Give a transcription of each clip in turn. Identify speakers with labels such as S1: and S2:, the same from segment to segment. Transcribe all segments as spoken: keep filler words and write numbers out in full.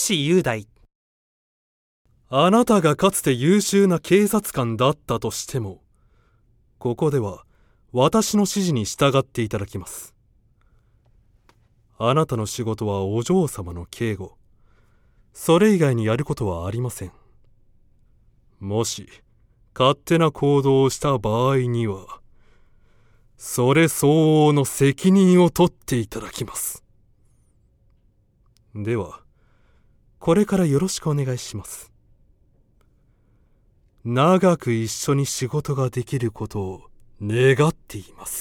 S1: 岸雄大。
S2: あなたがかつて優秀な警察官だったとしても、ここでは私の指示に従っていただきます。あなたの仕事はお嬢様の警護。それ以外にやることはありません。もし勝手な行動をした場合には、それ相応の責任を取っていただきます。では、これからよろしくお願いします。長く一緒に仕事ができることを願っています。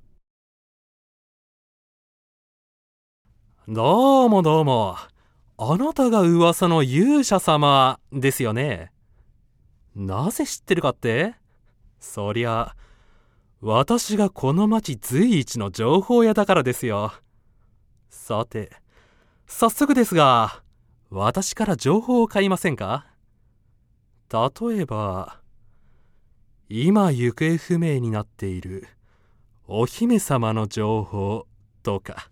S1: どうもどうも。あなたが噂の勇者様ですよね。なぜ知ってるかって？そりゃ、私がこの町随一の情報屋だからですよ。さて、早速ですが、私から情報を買いませんか？例えば、今行方不明になっているお姫様の情報とか。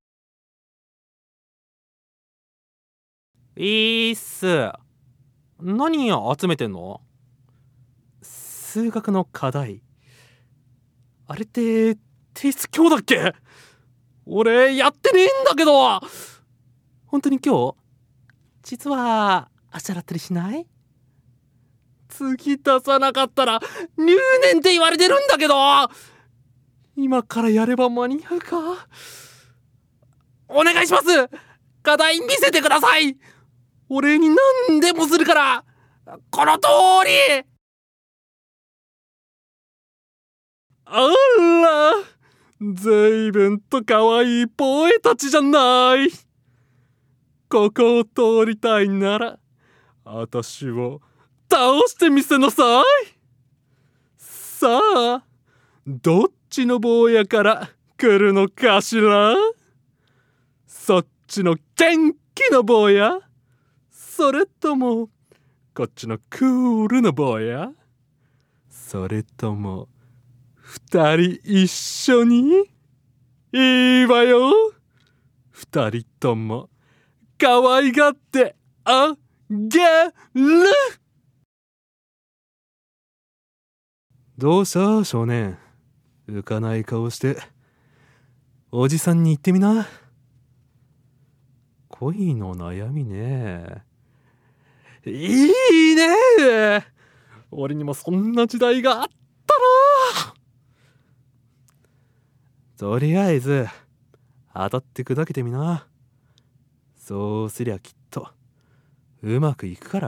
S1: いいっす。何集めてんの？数学の課題。あれって提出今日だっけ？俺やってねえんだけど。本当に今日？実は明日だったりしない？次出さなかったら留年って言われてるんだけど。今からやれば間に合うか？お願いします。課題見せてください。お礼に何でもするから。この通り。あら、ずいぶんと可愛いポエたちじゃない。ここを通りたいなら、私を倒してみせなさい。さあ、どっちの坊やから来るのかしら？そっちの元気な坊や？それともこっちのクールな坊や？それとも二人一緒に？いいわよ。二人とも可愛がってあげる。
S2: どうした少年、浮かない顔しておじさんに言ってみな。恋の悩みね。
S1: いいね。俺にもそんな時代があったな。
S2: とりあえず当たって砕けてみな。そうすりゃきっとうまくいくから。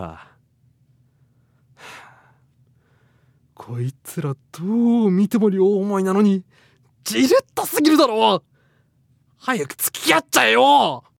S2: こいつらどう見ても両思いなのにじれったすぎるだろ。早く付き合っちゃえよ。